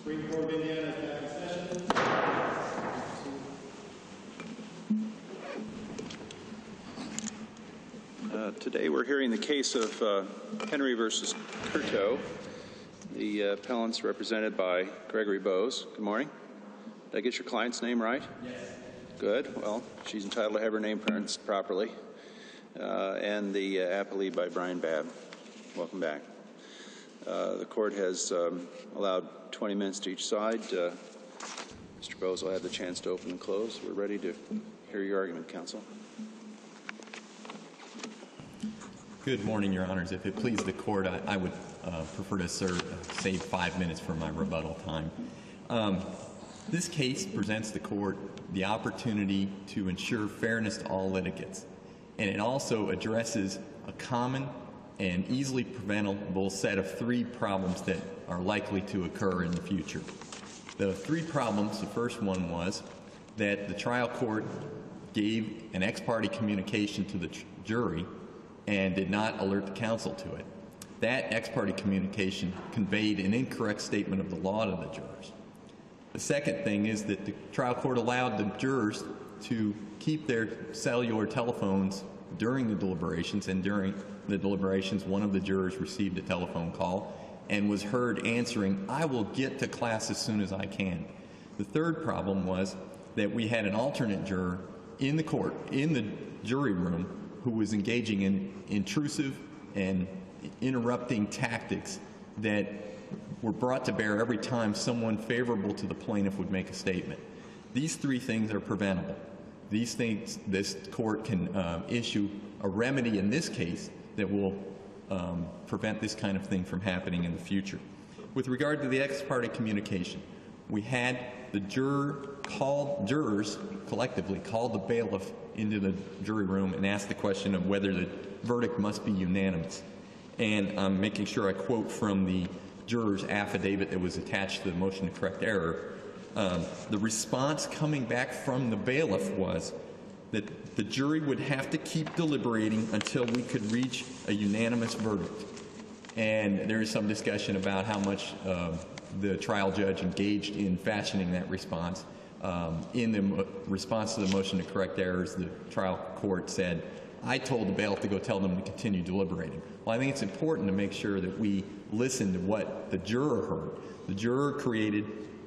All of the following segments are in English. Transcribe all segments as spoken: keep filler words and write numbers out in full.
Supreme Court of Indiana is back in session. Uh, today we're hearing the case of uh, Henry versus Curto. The uh, appellant's represented by Gregory Bose. Good morning. Did I get your client's name right? Yes. Good. Well, she's entitled to have her name pronounced properly. Uh, and the uh, appellee by Brian Babb. Welcome back. Uh, the court has um, allowed twenty minutes to each side. Uh, Mister Bose will have the chance to open and close. We're ready to hear your argument, counsel. Good morning, Your Honors. If it pleases the court, I, I would uh, prefer to serve, uh, save five minutes for my rebuttal time. Um, this case presents the court the opportunity to ensure fairness to all litigants, and it also addresses a common and easily preventable set of three problems that are likely to occur in the future. The three problems, the first one was that the trial court gave an ex parte communication to the jury and did not alert the counsel to it. That ex parte communication conveyed an incorrect statement of the law to the jurors. The second thing is that the trial court allowed the jurors to keep their cellular telephones during the deliberations, and during the deliberations, one of the jurors received a telephone call and was heard answering, "I will get to class as soon as I can." The third problem was that we had an alternate juror in the court, in the jury room, who was engaging in intrusive and interrupting tactics that were brought to bear every time someone favorable to the plaintiff would make a statement. These three things are preventable. These things, this court can um, issue a remedy in this case that will um, prevent this kind of thing from happening in the future. With regard to the ex parte communication, we had the juror called, jurors collectively called the bailiff into the jury room and asked the question of whether the verdict must be unanimous. And I'm making sure I quote from the juror's affidavit that was attached to the motion to correct error. Um, the response coming back from the bailiff was that the jury would have to keep deliberating until we could reach a unanimous verdict. And there is some discussion about how much uh, the trial judge engaged in fashioning that response. Um, in the mo response to the motion to correct errors, the trial court said, "I told the bailiff to go tell them to continue deliberating." Well, I think it's important to make sure that we listen to what the juror heard. The juror created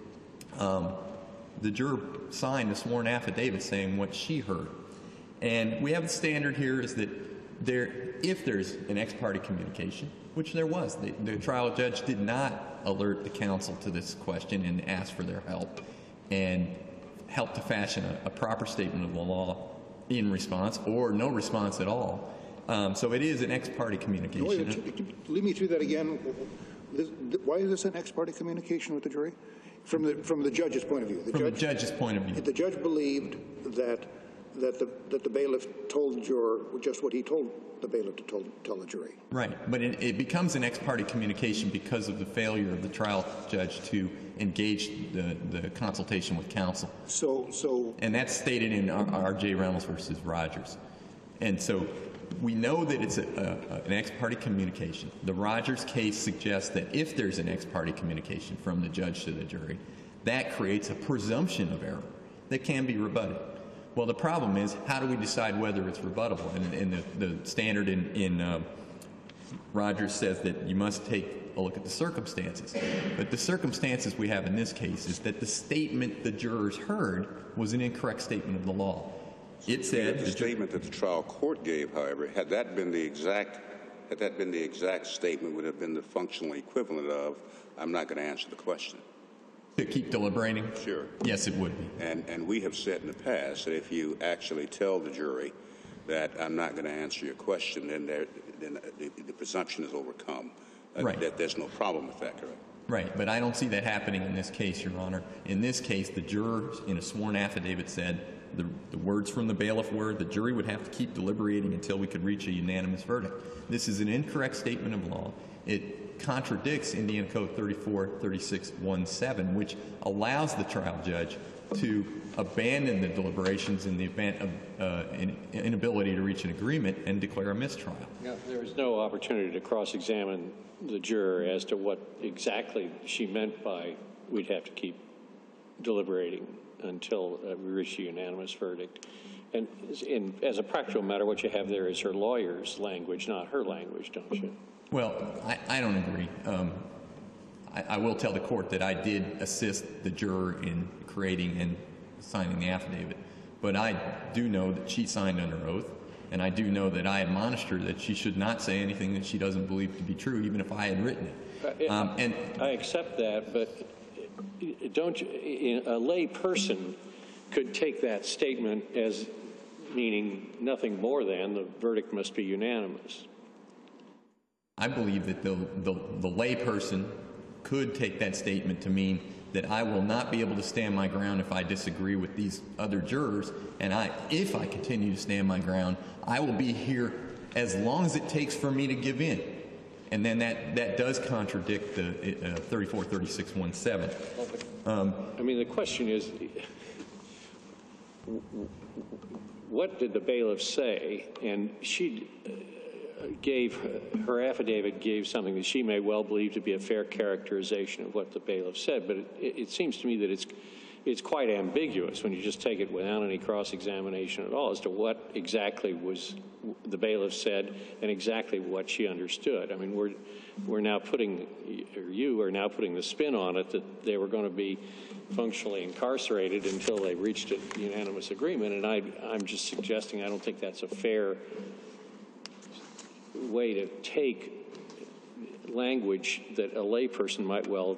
Um, the juror signed a sworn affidavit saying what she heard. And we have the standard here is that there, if there's an ex parte communication, which there was, the, the trial judge did not alert the counsel to this question and ask for their help and help to fashion a, a proper statement of the law in response or no response at all. Um, so it is an ex parte communication. Wait, lead me through that again. This, why is this an ex parte communication with the jury? From the from the judge's point of view, the from judge, the judge's point of view, the judge believed that that the that the bailiff told the juror just what he told the bailiff to tell, tell the jury. Right, but it, it becomes an ex parte communication because of the failure of the trial judge to engage the the consultation with counsel. So so, and that's stated in R J Reynolds versus Rogers, and so. We know that it's a, a, an ex parte communication. The Rogers case suggests that if there's an ex parte communication from the judge to the jury, that creates a presumption of error that can be rebutted. Well, the problem is, how do we decide whether it's rebuttable? And, and the, the standard in, in uh, Rogers says that you must take a look at the circumstances. But the circumstances we have in this case is that the statement the jurors heard was an incorrect statement of the law. It said the, the statement that the trial court gave, however, had that been the exact, had that been the exact statement, would have been the functional equivalent of, "I'm not going to answer the question." To keep deliberating? Sure. Yes, it would be. And and we have said in the past that if you actually tell the jury that "I'm not going to answer your question," then there, then the, the presumption is overcome. Uh, right. That there's no problem with that, correct? Right, but I don't see that happening in this case, Your Honor. In this case, the jurors in a sworn affidavit said. The, the words from the bailiff were the jury would have to keep deliberating until we could reach a unanimous verdict. This is an incorrect statement of law. It contradicts Indiana Code thirty-four thirty-six seventeen, which allows the trial judge to abandon the deliberations in the event of uh, in, inability to reach an agreement and declare a mistrial. Yeah, there was no opportunity to cross-examine the juror as to what exactly she meant by we'd have to keep deliberating until uh, we reach a unanimous verdict. And in, as a practical matter, what you have there is her lawyer's language, not her language, don't you? Well, I, I don't agree. Um, I, I will tell the court that I did assist the juror in creating and signing the affidavit, but I do know that she signed under oath, and I do know that I admonished her that she should not say anything that she doesn't believe to be true, even if I had written it. Uh, um, and I accept that, but don't you, a lay person could take that statement as meaning nothing more than the verdict must be unanimous. I believe that the, the, the lay person could take that statement to mean that I will not be able to stand my ground if I disagree with these other jurors, and I, if I continue to stand my ground, I will be here as long as it takes for me to give in. And then that, that does contradict the uh, thirty-four thirty-six seventeen. Um, I mean, the question is, what did the bailiff say? And she gave, her affidavit gave something that she may well believe to be a fair characterization of what the bailiff said, but it, it seems to me that it's, it's quite ambiguous when you just take it without any cross-examination at all as to what exactly was the bailiff said and exactly what she understood. I mean, we're, we're now putting, or you are now putting the spin on it that they were going to be functionally incarcerated until they reached a unanimous agreement, and I, I'm just suggesting I don't think that's a fair way to take language that a layperson might well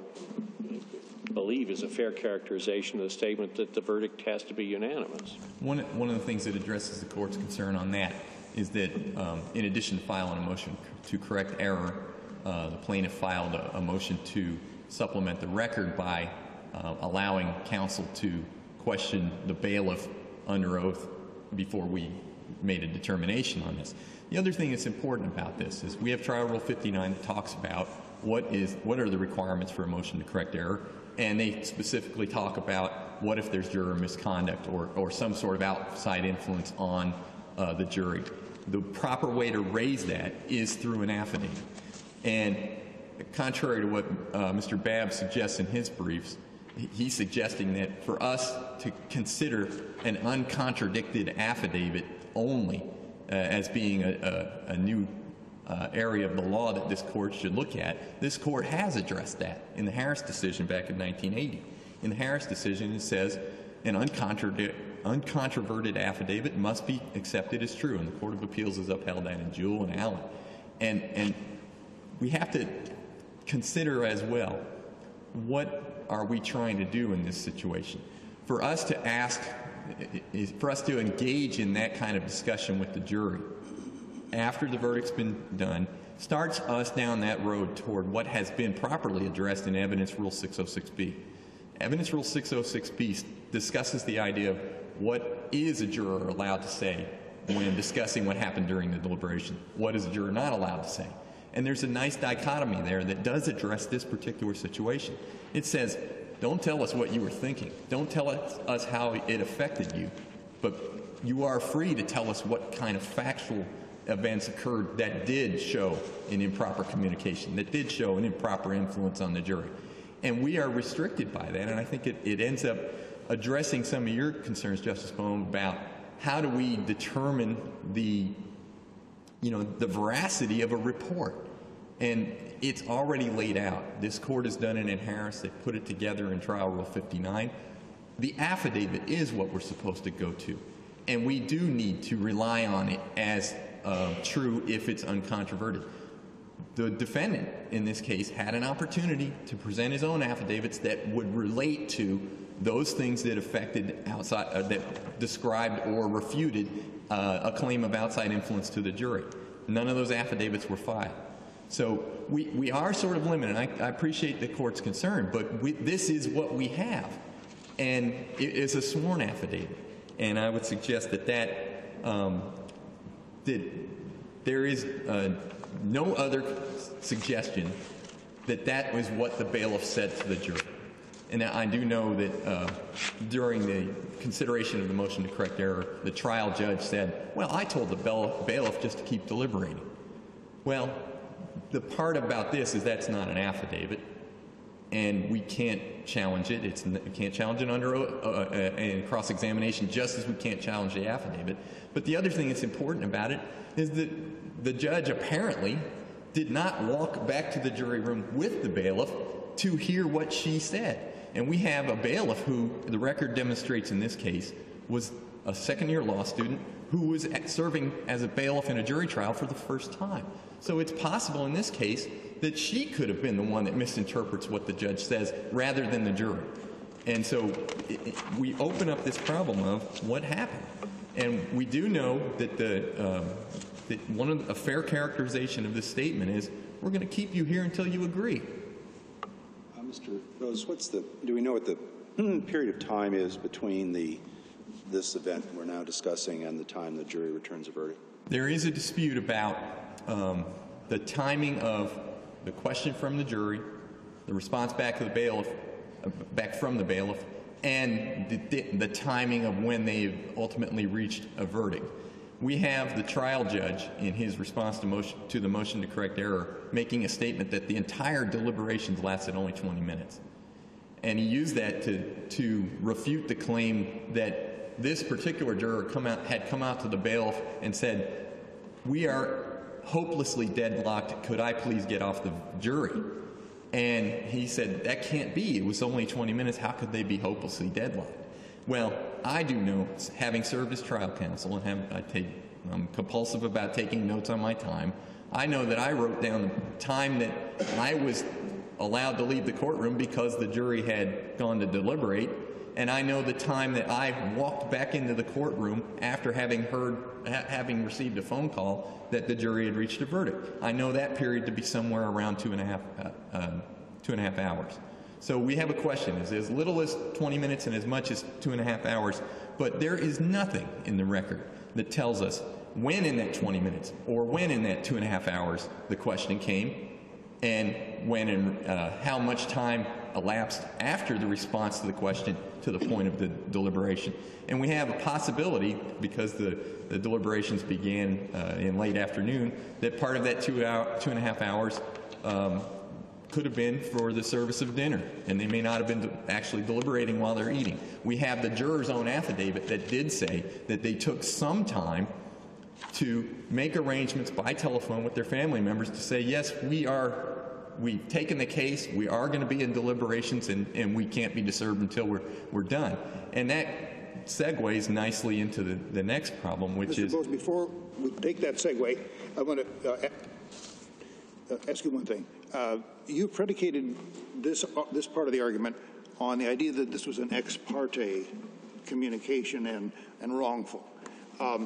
believe is a fair characterization of the statement that the verdict has to be unanimous. One, one of the things that addresses the court's concern on that is that um, in addition to filing a motion to correct error, uh, the plaintiff filed a, a motion to supplement the record by uh, allowing counsel to question the bailiff under oath before we made a determination on this. The other thing that's important about this is we have Trial Rule fifty-nine that talks about what is what are the requirements for a motion to correct error, and they specifically talk about what if there's juror misconduct or, or some sort of outside influence on uh, the jury. The proper way to raise that is through an affidavit. And contrary to what uh, Mister Babb suggests in his briefs, he's suggesting that for us to consider an uncontradicted affidavit only uh, as being a, a, a new uh, area of the law that this court should look at, this court has addressed that in the Harris decision back in nineteen eighty. In the Harris decision, it says an uncontradic uncontroverted affidavit must be accepted as true, and the Court of Appeals has upheld that in Jewell and Allen. And, and we have to consider as well, what are we trying to do in this situation? For us to ask, for us to engage in that kind of discussion with the jury after the verdict's been done starts us down that road toward what has been properly addressed in Evidence Rule six oh six B. Evidence Rule six oh six B discusses the idea of what is a juror allowed to say when discussing what happened during the deliberation. What is a juror not allowed to say? And there's a nice dichotomy there that does address this particular situation. It says, don't tell us what you were thinking. Don't tell us, us how it affected you. But you are free to tell us what kind of factual events occurred that did show an improper communication, that did show an improper influence on the jury. And we are restricted by that, and I think it, it ends up addressing some of your concerns, Justice Bohm, about how do we determine the, you know, the veracity of a report. And it's already laid out. This court has done it in Harris. They put it together in Trial Rule fifty-nine. The affidavit is what we're supposed to go to. And we do need to rely on it as uh, true if it's uncontroverted. The defendant, in this case, had an opportunity to present his own affidavits that would relate to those things that affected outside, uh, that described or refuted uh, a claim of outside influence to the jury. None of those affidavits were filed. So we, we are sort of limited. I, I appreciate the court's concern, but we, this is what we have. And it is a sworn affidavit. And I would suggest that that, um, that there is uh, no other suggestion that that was what the bailiff said to the jury. And I do know that uh, during the consideration of the motion to correct error, the trial judge said, well, I told the bailiff just to keep deliberating. Well, the part about this is that's not an affidavit, and we can't challenge it. It's, we can't challenge it under a, a, a cross-examination, just as we can't challenge the affidavit. But the other thing that's important about it is that the judge apparently did not walk back to the jury room with the bailiff to hear what she said. And we have a bailiff who, the record demonstrates in this case, was a second-year law student who was serving as a bailiff in a jury trial for the first time. So it's possible in this case that she could have been the one that misinterprets what the judge says rather than the jury. And so it, it, we open up this problem of what happened. And we do know that, the, um, that one of the, a fair characterization of this statement is, we're going to keep you here until you agree. Uh, Mister Rose, what's the, do we know what the period of time is between the, this event we're now discussing and the time the jury returns a verdict? There is a dispute about um, the timing of the question from the jury, the response back to the bailiff, uh, back from the bailiff, and the, the, the timing of when they ultimately reached a verdict. We have the trial judge in his response to, motion, to the motion to correct error making a statement that the entire deliberations lasted only twenty minutes. And he used that to, to refute the claim that this particular juror come out, had come out to the bailiff and said, we are hopelessly deadlocked, could I please get off the jury? And he said, that can't be, it was only twenty minutes, how could they be hopelessly deadlocked? Well, I do know, having served as trial counsel and have, I take, I'm compulsive about taking notes on my time, I know that I wrote down the time that I was allowed to leave the courtroom because the jury had gone to deliberate, and I know the time that I walked back into the courtroom after having heard, ha having received a phone call that the jury had reached a verdict. I know that period to be somewhere around two and a half, uh, uh, two and a half hours. So we have a question, is as little as twenty minutes and as much as two and a half hours, but there is nothing in the record that tells us when in that twenty minutes or when in that two and a half hours the question came, and when and uh, how much time elapsed after the response to the question to the point of the deliberation. And we have a possibility, because the, the deliberations began uh, in late afternoon, that part of that two, hour, two and a half hours um, could have been for the service of dinner, and they may not have been actually deliberating while they're eating. We have the juror's own affidavit that did say that they took some time to make arrangements by telephone with their family members to say, yes, we are, we've taken the case, we are going to be in deliberations, and, and we can't be disturbed until we're, we're done. And that segues nicely into the, the next problem, which Mister is... Bose, before we take that segue, I want to uh, uh, ask you one thing. Uh, you predicated this, uh, this part of the argument on the idea that this was an ex parte communication and, and wrongful. Um,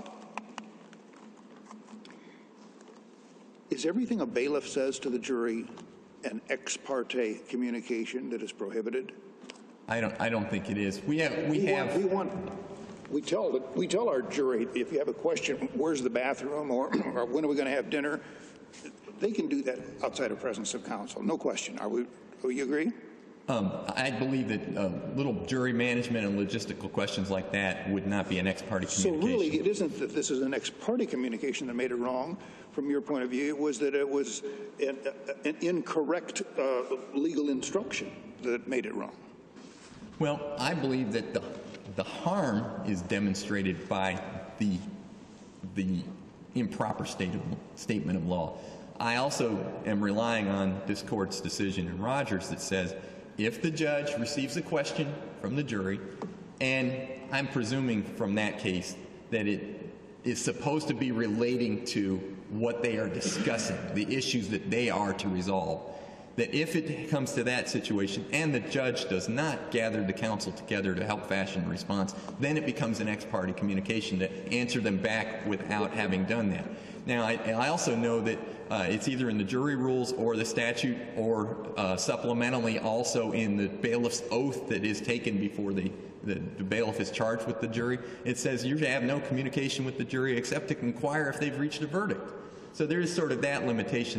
is everything a bailiff says to the jury an ex parte communication that is prohibited? I don't, I don't think it is. We have... We, we have want, we want we tell the, we tell our jury, if you have a question, where's the bathroom, or, or when are we going to have dinner? They can do that outside of presence of counsel, no question. Are we? Do you agree? Um, I believe that uh, little jury management and logistical questions like that would not be an ex parte communication. So really, it isn't that this is an ex parte communication that made it wrong. From your point of view, it was that it was an, an incorrect uh, legal instruction that made it wrong. Well, I believe that the the harm is demonstrated by the the improper state of, statement of law. I also am relying on this court's decision in Rogers that says if the judge receives a question from the jury, and I'm presuming from that case that it is supposed to be relating to what they are discussing, the issues that they are to resolve, that if it comes to that situation and the judge does not gather the counsel together to help fashion a response, then it becomes an ex parte communication to answer them back without having done that. Now, I, I also know that uh, it's either in the jury rules or the statute, or uh, supplementally also in the bailiff's oath that is taken before the, the, the bailiff is charged with the jury. It says you have no communication with the jury except to inquire if they've reached a verdict. So there is sort of that limitation that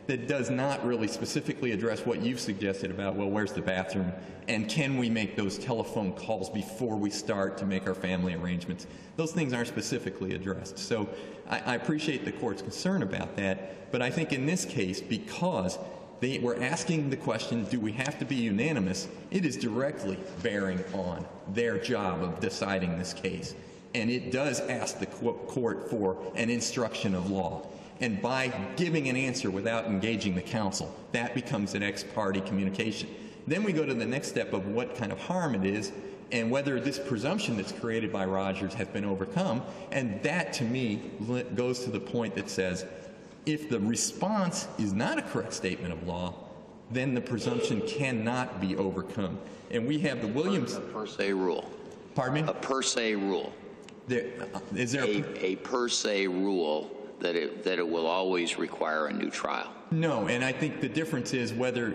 that does not really specifically address what you've suggested about, well, where's the bathroom, and can we make those telephone calls before we start to make our family arrangements. Those things aren't specifically addressed. So I, I appreciate the court's concern about that, but I think in this case, because they were asking the question, do we have to be unanimous, it is directly bearing on their job of deciding this case. And it does ask the court for an instruction of law. And by giving an answer without engaging the counsel, that becomes an ex parte communication. Then we go to the next step of what kind of harm it is and whether this presumption that's created by Rogers has been overcome. And that, to me, goes to the point that says, if the response is not a correct statement of law, then the presumption cannot be overcome. And we have the Williams... A per se rule. Pardon me? A per se rule. There, uh, is there a, a, a per se rule that it, that it will always require a new trial? No, and I think the difference is whether,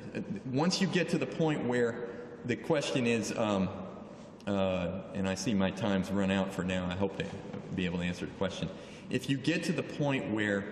once you get to the point where the question is, um, uh, and I see my time's run out for now, I hope to be able to answer the question. If you get to the point where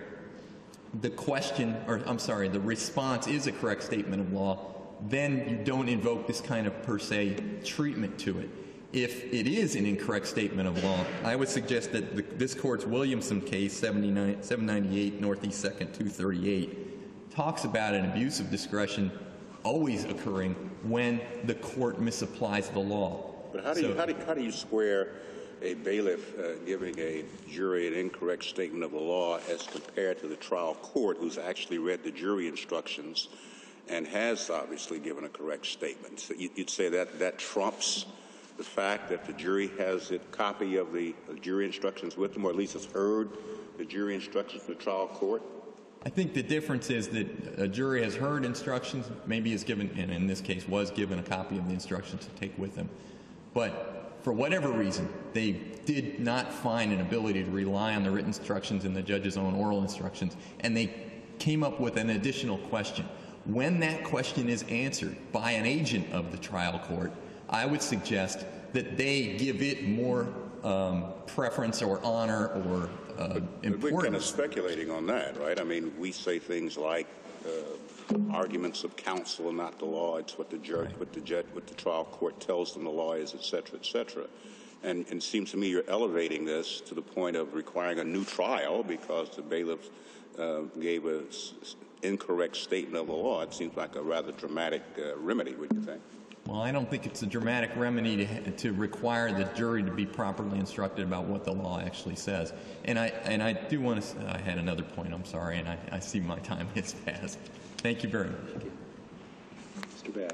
the question, or I'm sorry, the response is a correct statement of law, then you don't invoke this kind of per se treatment to it. If it is an incorrect statement of law, I would suggest that the, this court's Williamson case, seven ninety-eight Northeast second two thirty-eight, talks about an abuse of discretion always occurring when the court misapplies the law. But how do, so, you, how, do, how do you square a bailiff uh, giving a jury an incorrect statement of the law as compared to the trial court who's actually read the jury instructions and has obviously given a correct statement? So you'd say that that trumps the fact that the jury has a copy of the jury instructions with them, or at least has heard the jury instructions from the trial court? I think the difference is that a jury has heard instructions, maybe is given, and in this case was given a copy of the instructions to take with them. But for whatever reason, they did not find an ability to rely on the written instructions and the judge's own oral instructions, and they came up with an additional question. When that question is answered by an agent of the trial court, I would suggest that they give it more um, preference or honor or uh, but, importance. But we're kind of speculating on that, right? I mean, we say things like uh, arguments of counsel, not the law. It's what the judge, right. what the judge, what the trial court tells them the law is, et cetera, et cetera. And, and it seems to me you're elevating this to the point of requiring a new trial because the bailiff uh, gave an incorrect statement of the law. It seems like a rather dramatic uh, remedy, would you think? Well, I don't think it's a dramatic remedy to, to require the jury to be properly instructed about what the law actually says. And I, and I do want to, I had another point, I'm sorry, and I, I see my time has passed. Thank you very much. Mister Babb.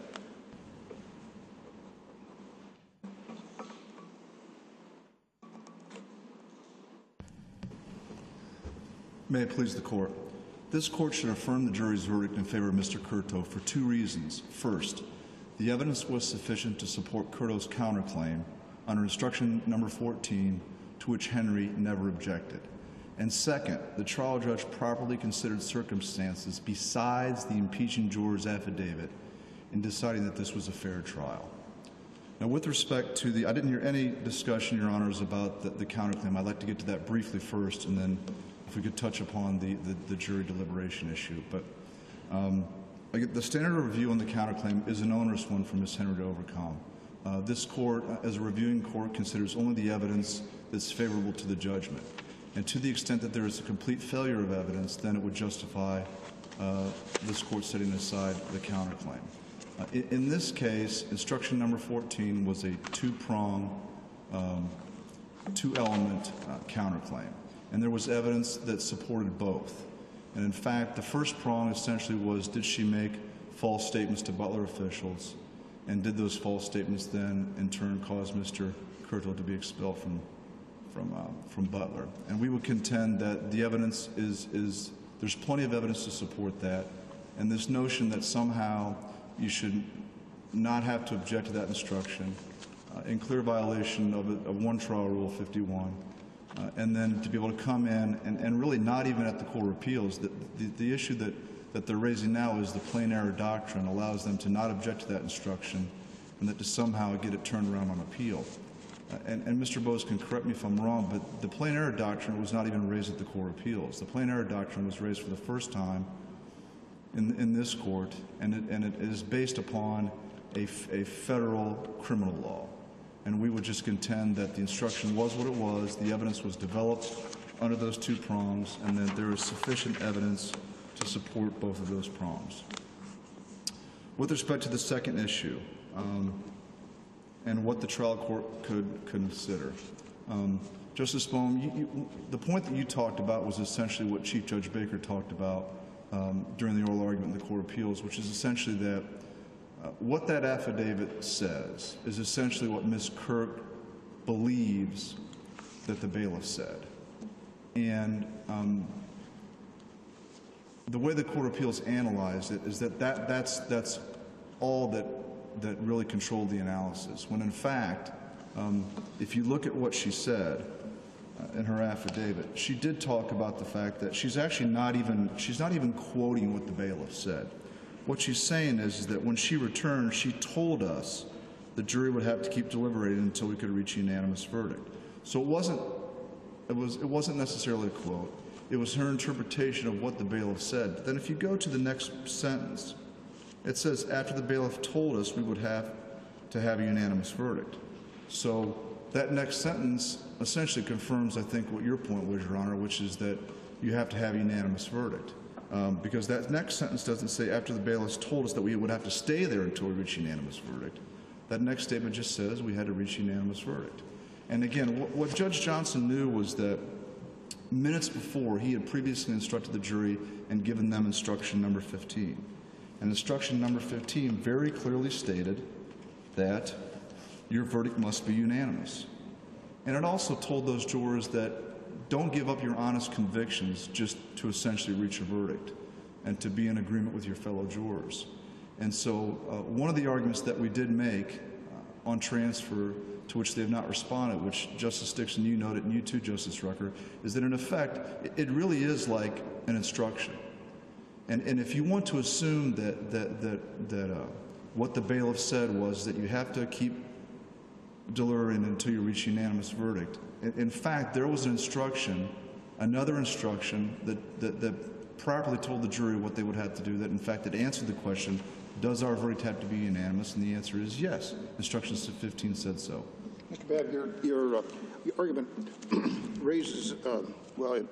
May it please the court. This court should affirm the jury's verdict in favor of Mister Curto for two reasons. First, the evidence was sufficient to support Curto's counterclaim under instruction number fourteen, to which Henry never objected. And second, the trial judge properly considered circumstances besides the impeaching juror's affidavit in deciding that this was a fair trial. Now, with respect to the, I didn't hear any discussion, Your Honors, about the, the counterclaim. I'd like to get to that briefly first, and then if we could touch upon the, the, the jury deliberation issue. But um, the standard of review on the counterclaim is an onerous one for Miz Henry to overcome. Uh, this court, as a reviewing court, considers only the evidence that's favorable to the judgment. And to the extent that there is a complete failure of evidence, then it would justify uh, this court setting aside the counterclaim. Uh, in, in this case, instruction number fourteen was a two-prong, um, two-element uh, counterclaim. And there was evidence that supported both. And in fact, the first prong essentially was, did she make false statements to Butler officials? And did those false statements then, in turn, cause Mister Curto to be expelled from, from, uh, from Butler? And we would contend that the evidence is, is, there's plenty of evidence to support that. And this notion that somehow you should not have to object to that instruction uh, in clear violation of, a, of one trial rule fifty-one, uh, and then to be able to come in and, and really not even at the Court of Appeals, the, the, the issue that that they're raising now is the plain error doctrine allows them to not object to that instruction and that to somehow get it turned around on appeal. Uh, and, and Mister Bose can correct me if I'm wrong, but the plain error doctrine was not even raised at the Court of Appeals. The plain error doctrine was raised for the first time in, in this court, and it, and it is based upon a, a federal criminal law. And we would just contend that the instruction was what it was, the evidence was developed under those two prongs, and that there is sufficient evidence to support both of those prongs. With respect to the second issue, um, and what the trial court could consider, um, Justice Bohm, you, you, the point that you talked about was essentially what Chief Judge Baker talked about um, during the oral argument in the Court of Appeals, which is essentially that uh, what that affidavit says is essentially what Miz Kirk believes that the bailiff said. And um, the way the Court of Appeals analyzed it is that, that that's, that's all that, that really controlled the analysis, when in fact, um, if you look at what she said uh, in her affidavit, she did talk about the fact that she's actually not even, she's not even quoting what the bailiff said. What she's saying is, is that when she returned, she told us the jury would have to keep deliberating until we could reach a unanimous verdict. So it wasn't, it was, it wasn't necessarily a quote. It was her interpretation of what the bailiff said. But then if you go to the next sentence, it says, after the bailiff told us we would have to have a unanimous verdict. So that next sentence essentially confirms, I think, what your point was, Your Honor, which is that you have to have a unanimous verdict. Um, because that next sentence doesn't say, after the bailiff told us that we would have to stay there until we reach a unanimous verdict. That next statement just says we had to reach a unanimous verdict. And again, what, what Judge Johnson knew was that minutes before, he had previously instructed the jury and given them instruction number fifteen. And instruction number fifteen very clearly stated that your verdict must be unanimous. And it also told those jurors that don't give up your honest convictions just to essentially reach a verdict and to be in agreement with your fellow jurors. And so uh, one of the arguments that we did make uh, on transfer, to which they have not responded, which Justice Dixon, you noted, and you too, Justice Rucker, is that in effect, it really is like an instruction. And, and if you want to assume that, that, that, that uh, what the bailiff said was that you have to keep deliberating until you reach a unanimous verdict, in, in fact, there was an instruction, another instruction that, that, that properly told the jury what they would have to do, that in fact it answered the question, does our verdict have to be unanimous? And the answer is yes. Instruction fifteen said so. Mister Babb, your, your, uh, your argument raises, uh, well, it,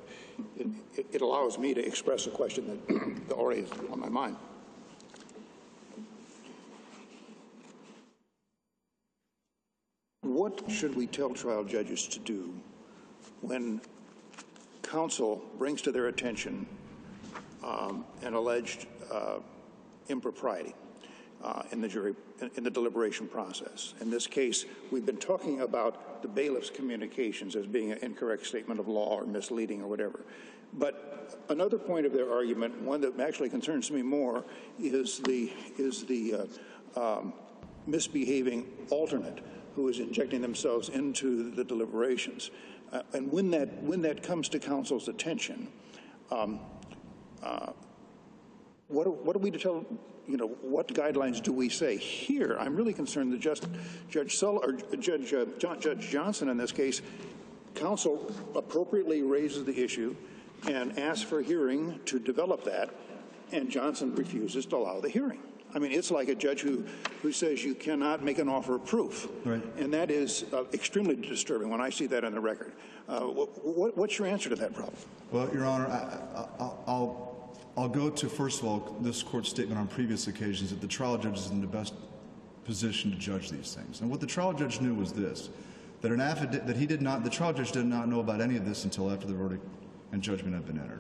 it, it allows me to express a question that, that already is on my mind. What should we tell trial judges to do when counsel brings to their attention um, an alleged uh, impropriety uh, in the jury, in, in the deliberation process? In this case, we've been talking about the bailiff's communications as being an incorrect statement of law or misleading or whatever. But another point of their argument, one that actually concerns me more, is the, is the uh, um, misbehaving alternate who is injecting themselves into the deliberations. Uh, and when that, when that comes to counsel's attention, um, uh, what, are, what are we to tell, you know, what guidelines do we say? Here, I'm really concerned that just Judge Sull, or Judge, uh, John, Judge Johnson in this case, counsel appropriately raises the issue and asks for a hearing to develop that, and Johnson refuses to allow the hearing. I mean, it's like a judge who, who says you cannot make an offer of proof. Right. And that is uh, extremely disturbing when I see that on the record. Uh, what, what's your answer to that problem? Well, Your Honor, I, I, I'll, I'll go to, first of all, this court's statement on previous occasions that the trial judge is in the best position to judge these things. And what the trial judge knew was this, that an affidavit, that he did not, the trial judge did not know about any of this until after the verdict and judgment had been entered.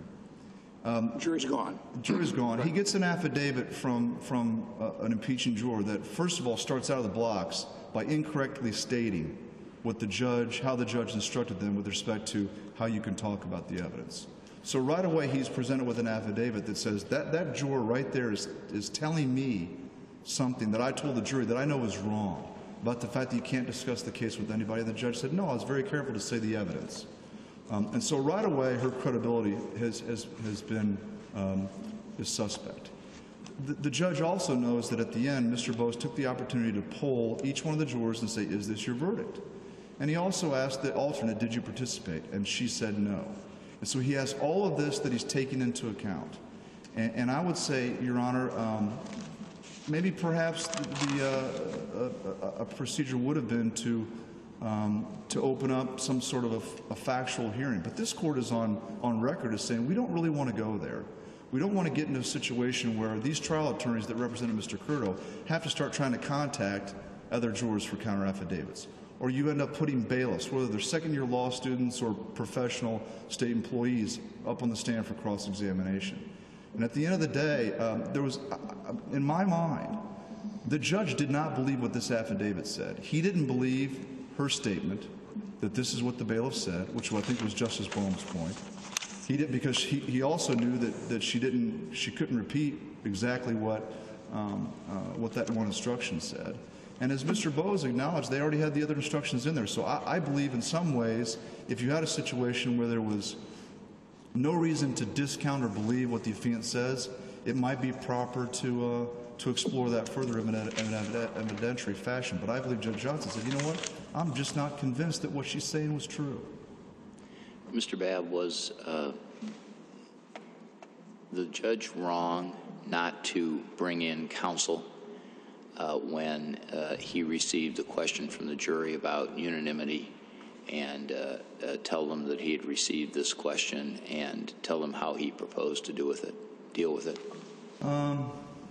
Um, jury's gone. Jury's gone. He gets an affidavit from, from uh, an impeaching juror that, first of all, starts out of the blocks by incorrectly stating what the judge, how the judge instructed them with respect to how you can talk about the evidence. So right away, he's presented with an affidavit that says that that juror right there is, is telling me something that I told the jury that I know is wrong about the fact that you can't discuss the case with anybody. The judge said, no, I was very careful to say the evidence. Um, and so right away, her credibility has, has, has been um, is suspect. The, the judge also knows that at the end, Mister Bose took the opportunity to poll each one of the jurors and say, is this your verdict? And he also asked the alternate, did you participate? And she said no. And so he has all of this that he's taking into account. And, and I would say, Your Honor, um, maybe perhaps the, the uh, a, a procedure would have been to um, to open up some sort of a, a factual hearing. But this court is on on record as saying we don't really want to go there. We don't want to get into a situation where these trial attorneys that represented Mister Curto have to start trying to contact other jurors for counter affidavits. Or you end up putting bailiffs, whether they're second-year law students or professional state employees, up on the stand for cross-examination. And at the end of the day, um, there was, uh, in my mind, the judge did not believe what this affidavit said. He didn't believe her statement that this is what the bailiff said, which I think was Justice Boehm's point. He did because he, he also knew that, that she didn't, she couldn't repeat exactly what um, uh, what that one instruction said. And as Mister Bowes acknowledged, they already had the other instructions in there. So I, I believe in some ways, if you had a situation where there was no reason to discount or believe what the affiant says, it might be proper to uh, to explore that further in an evidentiary fashion. But I believe Judge Johnson said, you know what, I'm just not convinced that what she's saying was true. Mister Babb, was uh, the judge wrong not to bring in counsel uh, when uh, he received the question from the jury about unanimity and uh, uh, tell them that he had received this question and tell them how he proposed to do with it, deal with it? Um,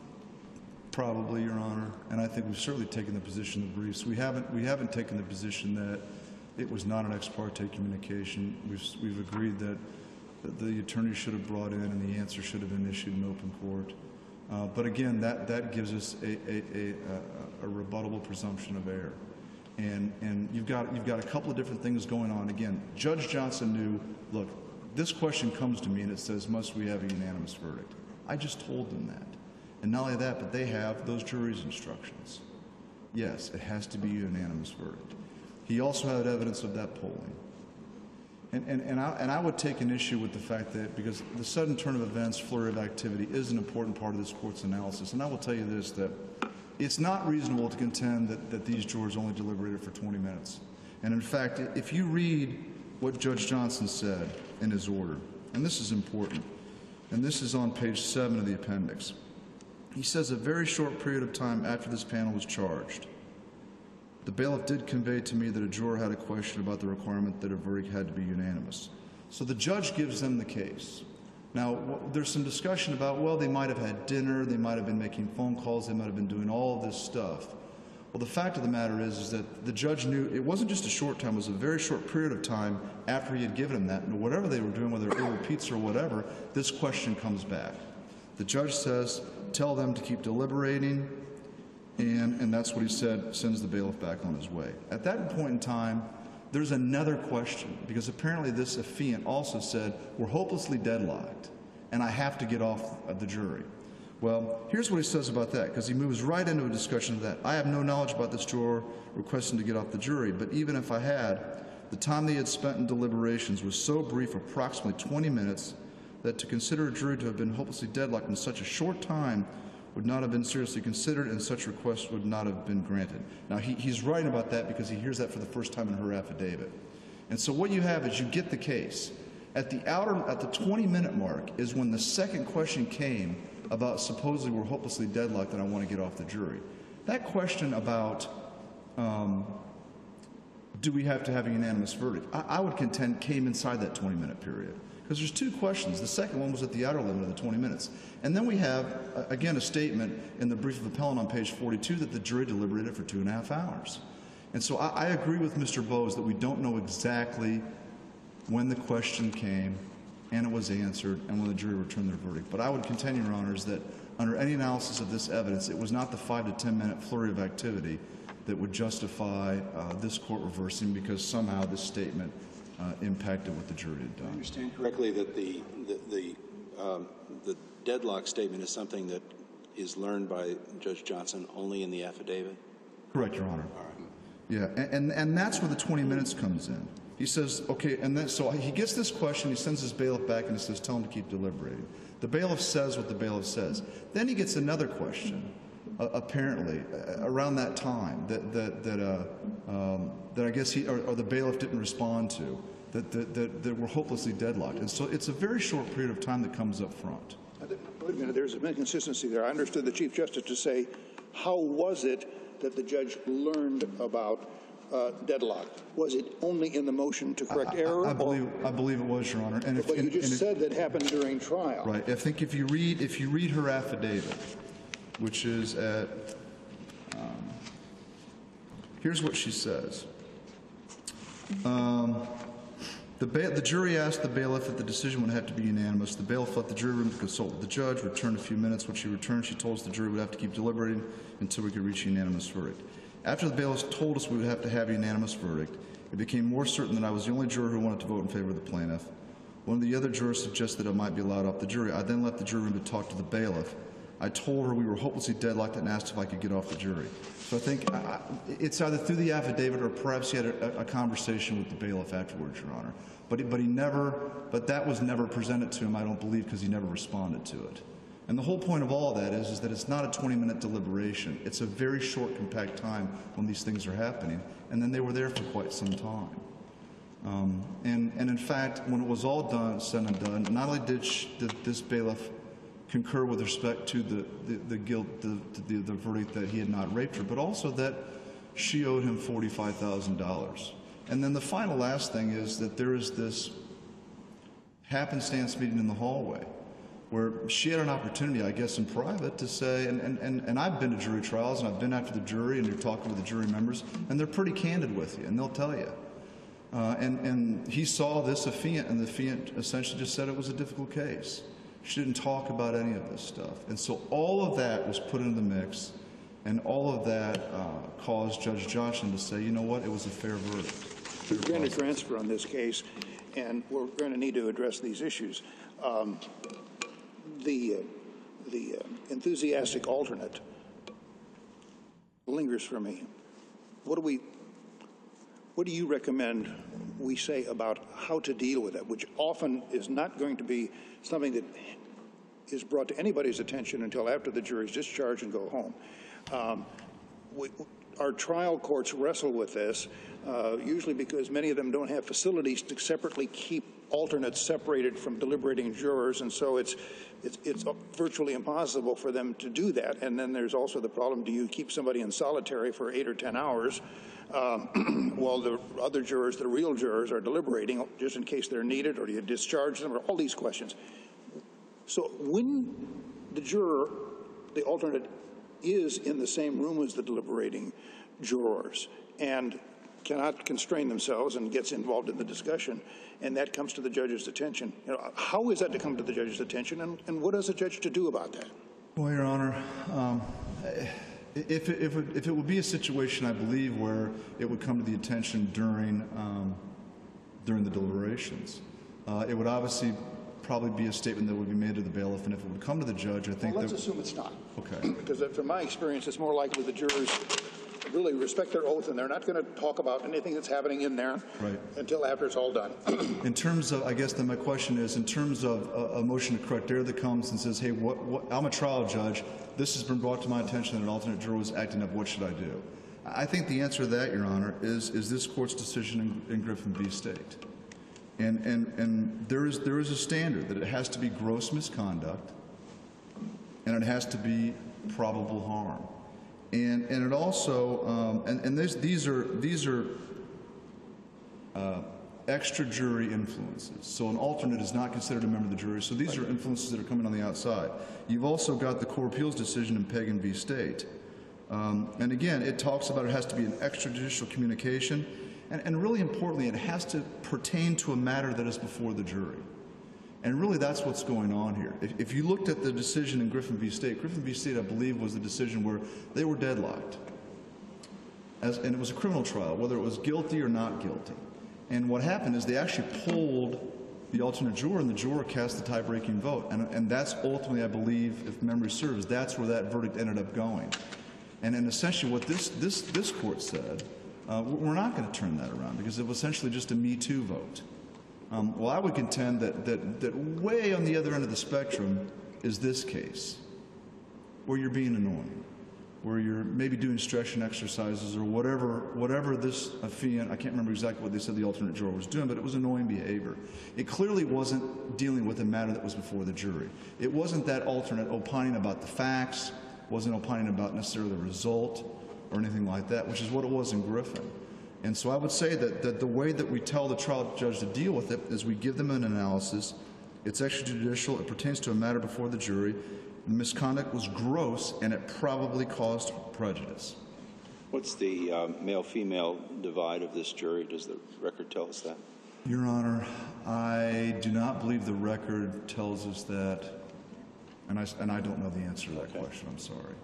probably, Your Honor. And I think we've certainly taken the position in the briefs. We haven't, we haven't taken the position that it was not an ex parte communication. We've, we've agreed that, that the attorney should have brought in and the answer should have been issued in open court. Uh, but again, that, that gives us a, a, a, a, a rebuttable presumption of error. And, and you've got, you've got a couple of different things going on. Again, Judge Johnson knew, look, this question comes to me and it says, must we have a unanimous verdict? I just told them that. And not only that, but they have those jury's instructions. Yes, it has to be a unanimous verdict. He also had evidence of that polling. And, and, and, I, and I would take an issue with the fact that, because the sudden turn of events, flurry of activity, is an important part of this court's analysis. And I will tell you this, that it's not reasonable to contend that, that these jurors only deliberated for twenty minutes. And in fact, if you read what Judge Johnson said in his order, and this is important, and this is on page seven of the appendix, he says a very short period of time after this panel was charged, the bailiff did convey to me that a juror had a question about the requirement that a verdict had to be unanimous. So the judge gives them the case. Now, there's some discussion about, well, they might have had dinner, they might have been making phone calls, they might have been doing all of this stuff. Well, the fact of the matter is, is that the judge knew it wasn't just a short time, it was a very short period of time after he had given him that. And whatever they were doing, whether they ordered pizza or whatever, this question comes back. The judge says, tell them to keep deliberating, and, and that's what he said, sends the bailiff back on his way. At that point in time, there's another question, because apparently this affiant also said, we're hopelessly deadlocked, and I have to get off of the jury. Well, here's what he says about that, because he moves right into a discussion of that. I have no knowledge about this juror requesting to get off the jury, but even if I had, the time they had spent in deliberations was so brief, approximately twenty minutes, that to consider a jury to have been hopelessly deadlocked in such a short time would not have been seriously considered, and such request would not have been granted. Now, he, he's writing about that because he hears that for the first time in her affidavit. And so what you have is you get the case. At the outer, at the twenty-minute mark is when the second question came about supposedly we're hopelessly deadlocked and I want to get off the jury. That question about um, do we have to have a unanimous verdict, I, I would contend came inside that twenty-minute period. Because there's two questions. The second one was at the outer limit of the twenty minutes. And then we have, uh, again, a statement in the brief of appellant on page forty-two that the jury deliberated for two and a half hours. And so I, I agree with Mister Bowes that we don't know exactly when the question came and it was answered and when the jury returned their verdict. But I would contend, Your Honors, that under any analysis of this evidence, it was not the five to ten minute flurry of activity that would justify uh, this court reversing, because somehow this statement Uh, impacted what the jury had done. I understand correctly that the the the, um, the deadlock statement is something that is learned by Judge Johnson only in the affidavit? Correct, Your Honor. All right. Yeah, and, and and that's where the twenty minutes comes in. He says, okay, and then so he gets this question, he sends his bailiff back and he says, tell him to keep deliberating. The bailiff says what the bailiff says. Then he gets another question, uh, apparently, uh, around that time that that that uh, um, that I guess he or, or the bailiff didn't respond to, that that, that that were hopelessly deadlocked. And so it's a very short period of time that comes up front. Wait a minute, there's an inconsistency there. I understood the Chief Justice to say, how was it that the judge learned about uh, deadlock? Was it only in the motion to correct I, error? I, I believe I believe it was, Your Honor. And if, but you and, just and said that happened during trial. Right. I think if you read if you read her affidavit, which is at um, here's what she says. Um, The, ba the jury asked the bailiff if the decision would have to be unanimous. The bailiff left the jury room to consult with the judge, returned a few minutes. When she returned, she told us the jury would have to keep deliberating until we could reach a unanimous verdict. After the bailiff told us we would have to have a unanimous verdict, it became more certain that I was the only juror who wanted to vote in favor of the plaintiff. One of the other jurors suggested I might be allowed off the jury. I then left the jury room to talk to the bailiff. I told her we were hopelessly deadlocked and asked if I could get off the jury. So I think I, it's either through the affidavit or perhaps he had a, a conversation with the bailiff afterwards, Your Honor. But he, but he never, but that was never presented to him, I don't believe, because he never responded to it. And the whole point of all of that is, is that it's not a twenty minute deliberation. It's a very short, compact time when these things are happening. And then they were there for quite some time. Um, and, and in fact, when it was all done, said and done, not only did, she, did this bailiff concur with respect to the, the, the guilt, the, the, the verdict that he had not raped her, but also that she owed him forty-five thousand dollars. And then the final last thing is that there is this happenstance meeting in the hallway where she had an opportunity, I guess, in private to say, and, and, and, and I've been to jury trials, and I've been after the jury, and you're talking to the jury members, and they're pretty candid with you, and they'll tell you. Uh, and, and he saw this affiant, and the affiant essentially just said it was a difficult case. She didn't talk about any of this stuff. And so all of that was put into the mix, and all of that uh, caused Judge Johnson to say, you know what, it was a fair verdict. We're going to transfer on this case, and we're going to need to address these issues. Um, the uh, the uh, enthusiastic alternate lingers for me. What do we? What do you recommend we say about how to deal with that, which often is not going to be something that is brought to anybody's attention until after the jury's discharged and go home? Um, we, our trial courts wrestle with this, uh, usually because many of them don't have facilities to separately keep alternates separated from deliberating jurors, and so it's, it's, it's virtually impossible for them to do that. And then there's also the problem, do you keep somebody in solitary for eight or ten hours um, while the other jurors, the real jurors, are deliberating just in case they're needed, or do you discharge them, or all these questions. So when the juror, the alternate, is in the same room as the deliberating jurors and cannot constrain themselves and gets involved in the discussion, and that comes to the judge's attention, you know, how is that to come to the judge's attention, and, and what is a judge to do about that? Well, Your Honor, um, if, it, if, it, if it would be a situation, I believe, where it would come to the attention during, um, during the deliberations, uh, it would obviously probably be a statement that would be made to the bailiff, and if it would come to the judge, I think well, let's that... assume it's not. Okay. Because from my experience, it's more likely the jurors really respect their oath, and they're not going to talk about anything that's happening in there right. until after it's all done. In terms of, I guess then my question is, in terms of a, a motion to correct error that comes and says, hey, what, what, I'm a trial judge, this has been brought to my attention that an alternate juror was acting up, what should I do? I think the answer to that, Your Honor, is, is this court's decision in, in Griffin v. State. And, and, and there is, there is a standard that it has to be gross misconduct, and it has to be probable harm. And, and it also, um, and, and this, these are, these are uh, extra jury influences. So an alternate is not considered a member of the jury. So these are influences that are coming on the outside. You've also got the Court of Appeals decision in Pagan v. State. Um, and again, it talks about it has to be an extrajudicial communication. And, and really importantly, it has to pertain to a matter that is before the jury. And really, that's what's going on here. If, if you looked at the decision in Griffin v. State, Griffin v. State, I believe, was the decision where they were deadlocked. As, and it was a criminal trial, whether it was guilty or not guilty. And what happened is they actually polled the alternate juror, and the juror cast the tie-breaking vote. And, and that's ultimately, I believe, if memory serves, that's where that verdict ended up going. And, and essentially what this, this, this court said, uh, we're not going to turn that around because it was essentially just a Me Too vote. Um, well, I would contend that, that, that way on the other end of the spectrum is this case, where you're being annoying, where you're maybe doing stretching exercises or whatever, whatever this affiant, I can't remember exactly what they said the alternate juror was doing, but it was annoying behavior. It clearly wasn't dealing with a matter that was before the jury. It wasn't that alternate opining about the facts, wasn't opining about necessarily the result or anything like that, which is what it was in Griffin. And so I would say that, that the way that we tell the trial judge to deal with it is we give them an analysis. It's extrajudicial. It pertains to a matter before the jury. The misconduct was gross, and it probably caused prejudice. What's the uh, male-female divide of this jury? Does the record tell us that? Your Honor, I do not believe the record tells us that, and I, and I don't know the answer to that Okay. question. I'm sorry.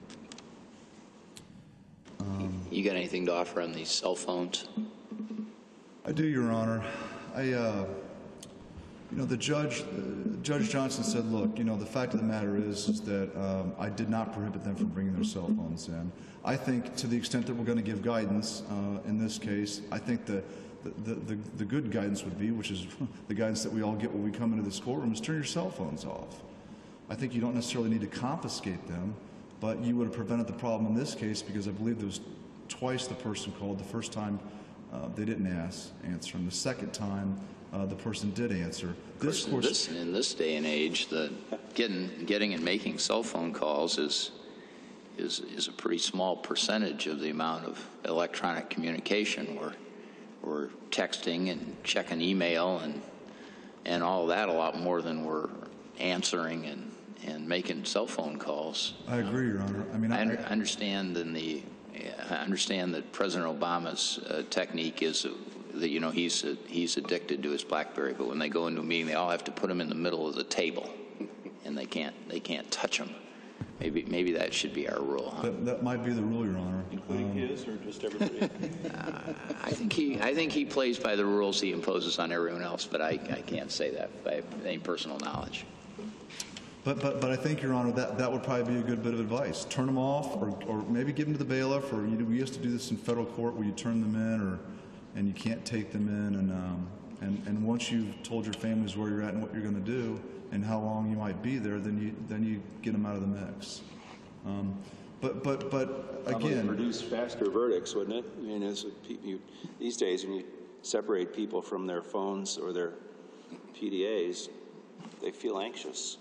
You got anything to offer on these cell phones? I do, Your Honor. I, uh, you know, the judge, uh, Judge Johnson said, look, you know, the fact of the matter is, is that um, I did not prohibit them from bringing their cell phones in. I think to the extent that we're going to give guidance uh, in this case, I think the, the, the, the good guidance would be, which is the guidance that we all get when we come into this courtroom, is turn your cell phones off. I think you don't necessarily need to confiscate them, but you would have prevented the problem in this case because I believe there was twice the person called. The first time uh, they didn't ask, answer, and the second time uh, the person did answer. This, of course, this, in this day and age, the getting, getting and making cell phone calls is, is, is a pretty small percentage of the amount of electronic communication. We're, we're texting and checking email and, and all that a lot more than we're answering and, and making cell phone calls. I agree, Your Honor. I mean, I, I, under, I understand in the, I understand that President Obama's uh, technique is uh, that, you know, he's uh, he's addicted to his BlackBerry, but when they go into a meeting, they all have to put him in the middle of the table, and they can't they can't touch him. Maybe maybe that should be our rule. Huh? that, that might be the rule, Your Honor. Including Um, his or just everybody? uh, I think he I think he plays by the rules he imposes on everyone else, but I, I can't say that by any personal knowledge. But, but, but I think, Your Honor, that, that would probably be a good bit of advice. Turn them off, or, or maybe give them to the bailiff, or you know, we used to do this in federal court where you turn them in, or and you can't take them in, and um, and and once you've told your families where you're at and what you're going to do and how long you might be there, then you then you get them out of the mix. Um, but but but Probably again, produce faster verdicts, wouldn't it? I mean, as a, you, these days, when you separate people from their phones or their P D As, they feel anxious.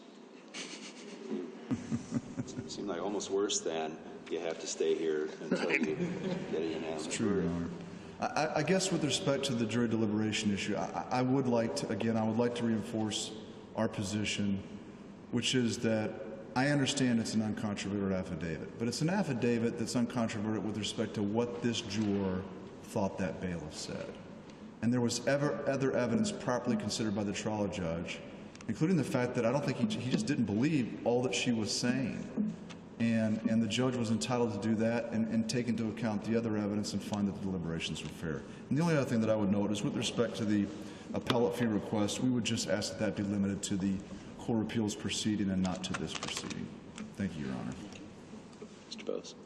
It seemed like almost worse than you have to stay here until you get a unanimous True, Your Honor. I, I guess with respect to the jury deliberation issue, I, I would like to, again, I would like to reinforce our position, which is that I understand it's an uncontroverted affidavit, but it's an affidavit that's uncontroverted with respect to what this juror thought that bailiff said. And there was ever other evidence properly considered by the trial judge, including the fact that I don't think he, he just didn't believe all that she was saying. And, and the judge was entitled to do that and, and take into account the other evidence and find that the deliberations were fair. And the only other thing that I would note is with respect to the appellate fee request, we would just ask that that be limited to the Court of Appeals proceeding and not to this proceeding. Thank you, Your Honor. Mister Bose.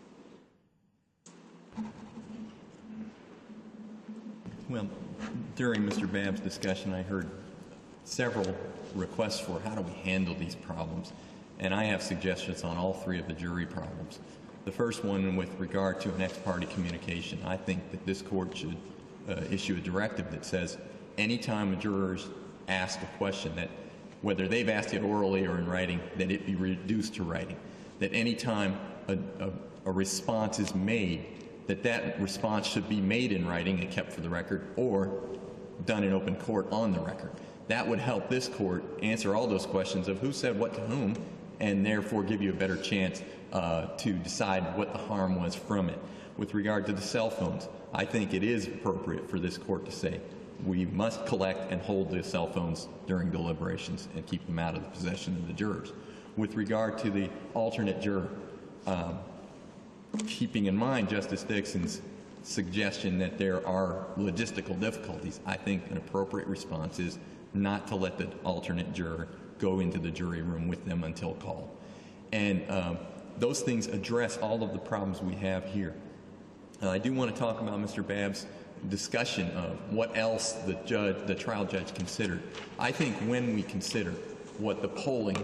Well, during Mister Babb's discussion, I heard several requests for how do we handle these problems. And I have suggestions on all three of the jury problems. The first one with regard to an ex parte communication, I think that this court should uh, issue a directive that says anytime a juror's asked a question, that whether they've asked it orally or in writing, that it be reduced to writing. That anytime a, a, a response is made, that that response should be made in writing and kept for the record, or done in open court on the record. That would help this court answer all those questions of who said what to whom, and therefore give you a better chance uh, to decide what the harm was from it. With regard to the cell phones, I think it is appropriate for this court to say we must collect and hold the cell phones during deliberations and keep them out of the possession of the jurors. With regard to the alternate juror, um, keeping in mind Justice Dixon's suggestion that there are logistical difficulties, I think an appropriate response is not to let the alternate juror go into the jury room with them until called. And um, those things address all of the problems we have here. Uh, I do want to talk about Mister Babb's discussion of what else the judge, the trial judge considered. I think when we consider what the polling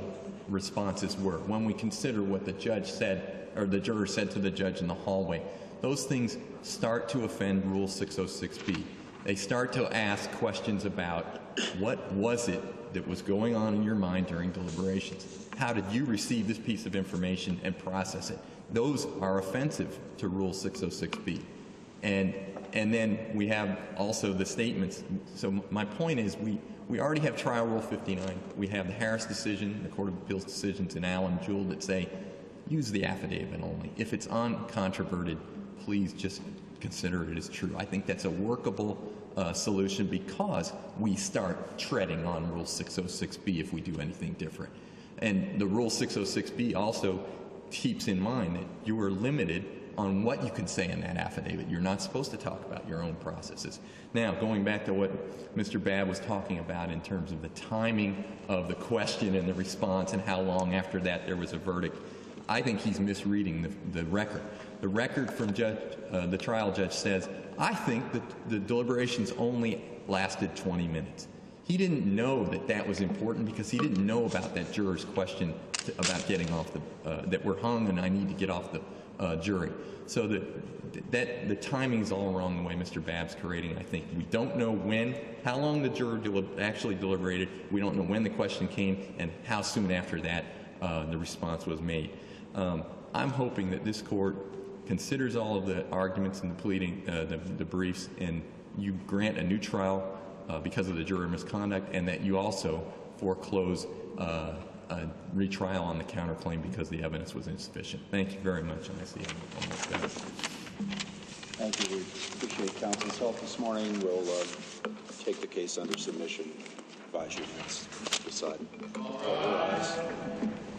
responses were, when we consider what the judge said, or the juror said to the judge in the hallway, those things start to offend Rule six oh six B. They start to ask questions about what was it that was going on in your mind during deliberations? How did you receive this piece of information and process it? Those are offensive to Rule six oh six B. And, and then we have also the statements. So my point is we, we already have Trial Rule fifty-nine. We have the Harris decision, the Court of Appeals decisions in Allen and Jewell that say use the affidavit only. If it's uncontroverted, please just consider it as true. I think that's a workable uh, solution because we start treading on Rule six oh six B if we do anything different. And the Rule six oh six B also keeps in mind that you are limited on what you can say in that affidavit. You're not supposed to talk about your own processes. Now, going back to what Mister Babb was talking about in terms of the timing of the question and the response and how long after that there was a verdict, I think he's misreading the, the record. The record from judge, uh, the trial judge says, I think that the deliberations only lasted twenty minutes. He didn't know that that was important because he didn't know about that juror's question to, about getting off the, uh, that we're hung and I need to get off the uh, jury. So that, that the timing is all wrong the way Mister Babb's creating. I think we don't know when, how long the juror deli actually deliberated. We don't know when the question came and how soon after that uh, the response was made. Um, I'm hoping that this court considers all of the arguments in the pleading, uh, the, the briefs, and you grant a new trial uh, because of the juror misconduct, and that you also foreclose uh, a retrial on the counterclaim because the evidence was insufficient. Thank you very much, and I see I'm almost done. Thank you. We appreciate counsel's help this morning. We'll uh, take the case under submission. Advise you next. Decide. All rise.